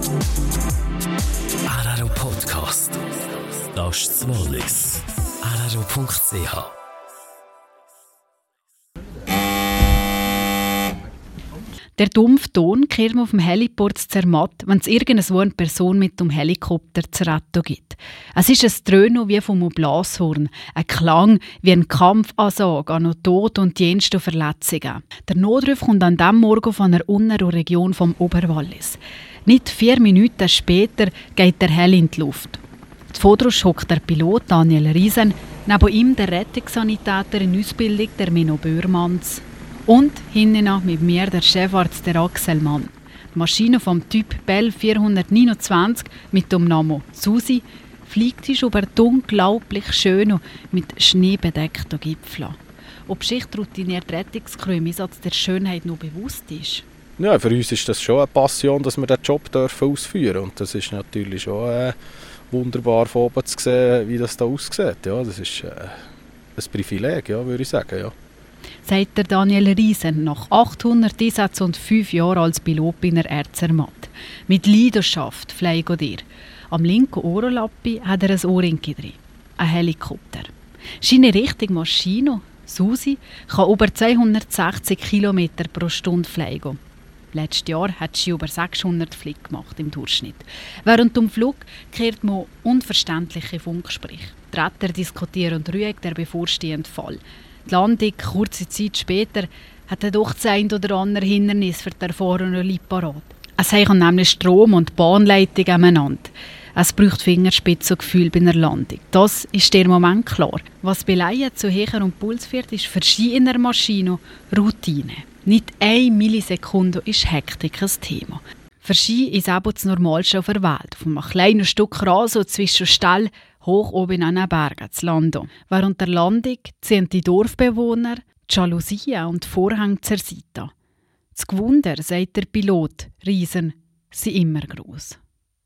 RRO Podcast. Das ist das Wallis. RRO.ch. Der dumpfe Ton kehrt man auf dem Heliport Zermatt, wenn es irgendwo eine Person mit dem Helikopter zu retten gibt. Es ist ein Dröhnen wie vom Blashorn, ein Klang wie ein Kampfansage an Tod und die jensten Verletzungen. Der Notruf kommt an diesem Morgen von einer unteren Region vom Oberwallis. Nicht 4 Minuten später geht der Heli in die Luft. Zuvor hockt der Pilot Daniel Riesen, neben ihm der Rettungssanitäter in Ausbildung der Menno Böhrmanns. Und hinten mit mir der Chefarzt der Axel Mann. Die Maschine vom Typ Bell 429 mit dem Namen Susi fliegt über die unglaublich schönen, mit Schnee bedeckten Gipfel. Ob sich die routinierte Rettungskrew im Einsatz der Schönheit noch bewusst ist? Ja, für uns ist das schon eine Passion, dass wir diesen Job ausführen dürfen. Und das ist natürlich schon wunderbar von oben zu sehen, wie das da aussieht. Ja, das ist ein Privileg, ja, würde ich sagen. Ja. Sagt der Daniel Riesen nach 800 Einsätzen und 5 Jahren als Pilot bei der Zermatt. Mit Leidenschaft fliegt er. Am linken Ohrlappi hat er ein Ohrringi drin. Ein Helikopter. Seine richtige Maschine, Susi, kann über 260 km pro Stunde fliegen. Letztes Jahr hat sie über 600 Flüge gemacht im Durchschnitt. Während dem Flug kehrt man unverständliche Funkgespräche. Die Retter diskutieren ruhig den bevorstehenden Fall. Die Landung, kurze Zeit später, hat er doch das ein oder andere Hindernis für die erfahrenen Leute parat. Es haben nämlich Strom und Bahnleitung aneinander. Es braucht Fingerspitzengefühl bei einer Landung. Das ist der Moment klar. Was bei Laien zu Hecher und Puls führt, ist für Ski in der Maschine Routine. Nicht 1 Millisekunde ist Hektik ein Thema. Für Ski ist eben das Normalste auf der Welt. Auf einem kleinen Stück Rasen zwischen Ställen hoch oben an den Bergen zu landen. Während der Landung ziehen die Dorfbewohner die Jalousien und die Vorhänge zur Seite. Das Gewunder, sagt der Pilot Riesen, sind immer gross.